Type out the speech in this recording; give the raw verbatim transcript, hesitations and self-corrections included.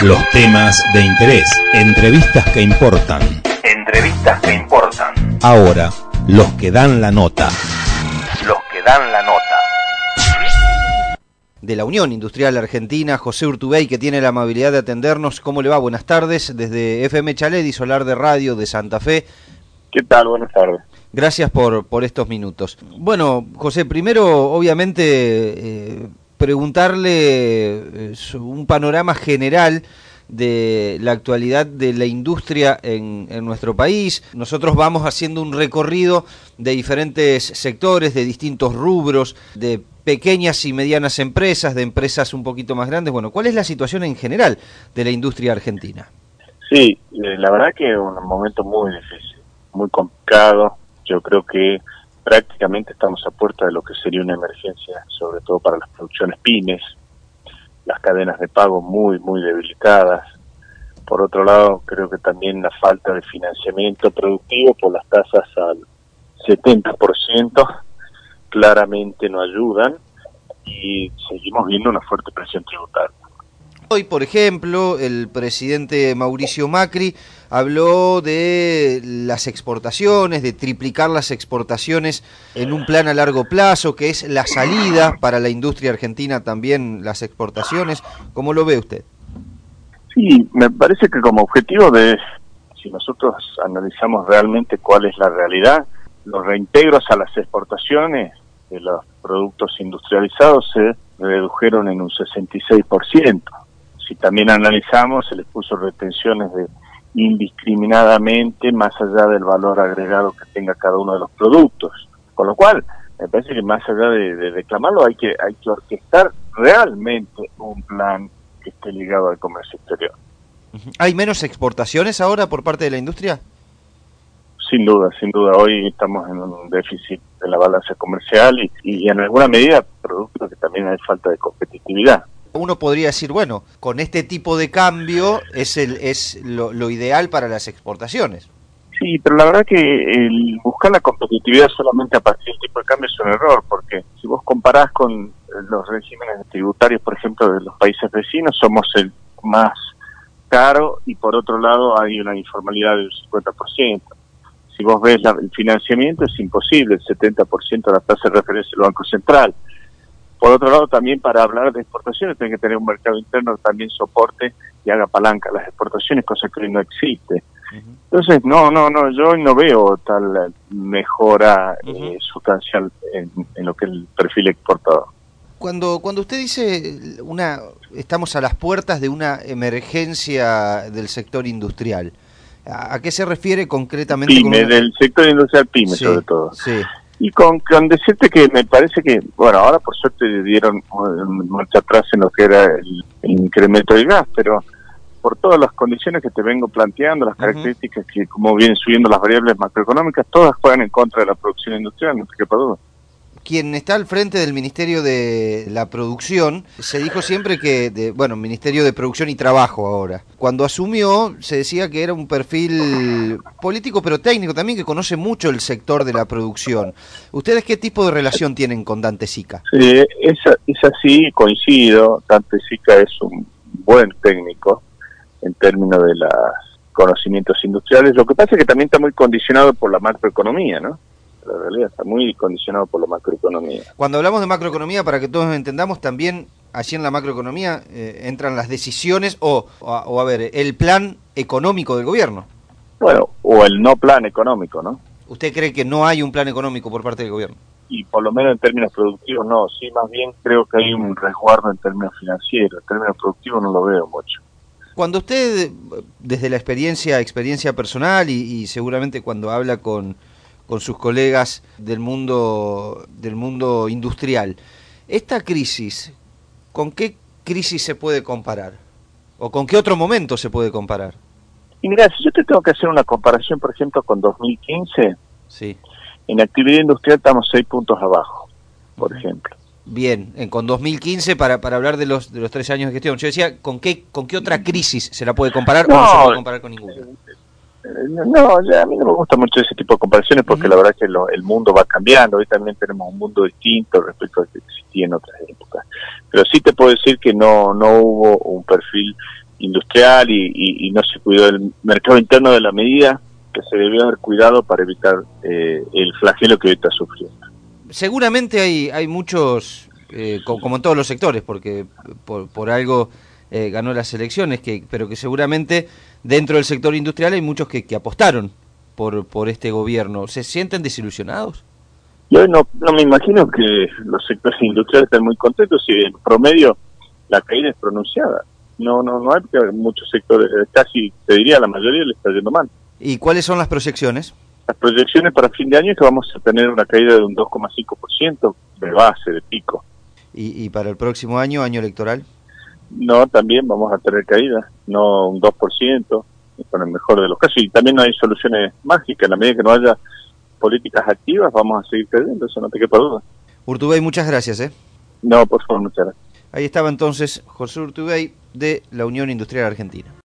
Los temas de interés, entrevistas que importan. Entrevistas que importan. Ahora, los que dan la nota. Los que dan la nota. De la Unión Industrial Argentina, José Urtubey, que tiene la amabilidad de atendernos. ¿Cómo le va? Buenas tardes, desde F M Chalet y Solar de Radio de Santa Fe. ¿Qué tal? Buenas tardes. Gracias por, por estos minutos. Bueno, José, primero, obviamente, eh, preguntarle eh, un panorama general de la actualidad de la industria en, en nuestro país. Nosotros vamos haciendo un recorrido de diferentes sectores, de distintos rubros, de pequeñas y medianas empresas, de empresas un poquito más grandes. Bueno, ¿cuál es la situación en general de la industria argentina? Sí, la verdad que es un momento muy difícil, muy complicado. Yo creo que prácticamente estamos a puerta de lo que sería una emergencia, sobre todo para las producciones pymes, las cadenas de pago muy, muy debilitadas. Por otro lado, creo que también la falta de financiamiento productivo por las tasas al setenta por ciento claramente no ayudan y seguimos viendo una fuerte presión tributaria. Hoy, por ejemplo, el presidente Mauricio Macri habló de las exportaciones, de triplicar las exportaciones en un plan a largo plazo, que es la salida para la industria argentina también, las exportaciones. ¿Cómo lo ve usted? Sí, me parece que como objetivo de, si nosotros analizamos realmente cuál es la realidad, los reintegros a las exportaciones de los productos industrializados se redujeron en un sesenta y seis por ciento. Si también analizamos, se les puso retenciones de indiscriminadamente más allá del valor agregado que tenga cada uno de los productos. Con lo cual, me parece que más allá de, de reclamarlo, hay que, hay que orquestar realmente un plan que esté ligado al comercio exterior. ¿Hay menos exportaciones ahora por parte de la industria? Sin duda, sin duda. Hoy estamos en un déficit de la balanza comercial y, y en alguna medida producto que también hay falta de competitividad. Uno podría decir, bueno, con este tipo de cambio es el es lo, lo ideal para las exportaciones. Sí, pero la verdad que el buscar la competitividad solamente a partir del tipo de cambio es un error, porque si vos comparás con los regímenes tributarios, por ejemplo, de los países vecinos, somos el más caro y por otro lado hay una informalidad del cincuenta por ciento. Si vos ves la, el financiamiento es imposible, el setenta por ciento de la tasa de referencia del Banco Central. Por otro lado, también para hablar de exportaciones tiene que tener un mercado interno que también soporte y haga palanca las exportaciones, cosa que hoy no existe. Uh-huh. Entonces, no, no, no, yo no veo tal mejora uh-huh. eh, sustancial en, en lo que es el perfil exportador. Cuando cuando usted dice una estamos a las puertas de una emergencia del sector industrial, ¿a qué se refiere concretamente? Pyme, con una... del sector industrial pyme, sí, sobre todo. Sí. Y con, con decirte que me parece que, bueno, ahora por suerte dieron marcha atrás en lo que era el, el incremento del gas, pero por todas las condiciones que te vengo planteando, las características uh-huh. que como vienen subiendo las variables macroeconómicas, todas juegan en contra de la producción industrial, no te quepa duda. Quien está al frente del Ministerio de la Producción, se dijo siempre que, de, bueno, Ministerio de Producción y Trabajo ahora. Cuando asumió, se decía que era un perfil político, pero técnico también, que conoce mucho el sector de la producción. ¿Ustedes qué tipo de relación tienen con Dante Sica? Sí, es, es así, coincido. Dante Sica es un buen técnico en términos de los conocimientos industriales. Lo que pasa es que también está muy condicionado por la macroeconomía, ¿no? La realidad está muy condicionado por la macroeconomía. Cuando hablamos de macroeconomía, para que todos entendamos, también allí en la macroeconomía eh, entran las decisiones o, o, o, a ver, el plan económico del gobierno. Bueno, o el no plan económico, ¿no? ¿Usted cree que no hay un plan económico por parte del gobierno? Y por lo menos en términos productivos no, sí, más bien creo que hay un resguardo en términos financieros, en términos productivos no lo veo mucho. Cuando usted, desde la experiencia, experiencia personal y, y seguramente cuando habla con... con sus colegas del mundo del mundo industrial, esta crisis, ¿con qué crisis se puede comparar? ¿O con qué otro momento se puede comparar? Y mira, si yo te tengo que hacer una comparación, por ejemplo, con dos mil quince, sí. En actividad industrial estamos seis puntos abajo, por uh-huh. ejemplo. Bien, en, con dos mil quince, para para hablar de los de los tres años de gestión, yo decía, ¿con qué con qué otra crisis se la puede comparar no, o no se puede comparar con ninguna? No, ya a mí no me gusta mucho ese tipo de comparaciones porque uh-huh. la verdad es que lo, el mundo va cambiando. Hoy también tenemos un mundo distinto respecto al que existía en otras épocas. Pero sí te puedo decir que no no hubo un perfil industrial y, y, y no se cuidó del mercado interno de la medida que se debió haber cuidado para evitar eh, el flagelo que hoy está sufriendo. Seguramente hay, hay muchos, eh, como, como en todos los sectores, porque por, por algo eh, ganó las elecciones, que, pero que seguramente dentro del sector industrial hay muchos que, que apostaron por, por este gobierno. ¿Se sienten desilusionados? Yo no, no me imagino que los sectores industriales estén muy contentos si en promedio la caída es pronunciada. No, no, no hay muchos sectores, casi te diría la mayoría le está yendo mal. ¿Y cuáles son las proyecciones? Las proyecciones para fin de año es que vamos a tener una caída de un dos coma cinco por ciento de base, de pico. ¿Y, y para el próximo año, año electoral? No, también vamos a tener caída, no un dos por ciento, con el mejor de los casos. Y también no hay soluciones mágicas, en la medida que no haya políticas activas vamos a seguir cayendo, eso no te quepa duda. Urtubey, muchas gracias. ¿eh? No, por favor, muchas gracias. Ahí estaba entonces José Urtubey de la Unión Industrial Argentina.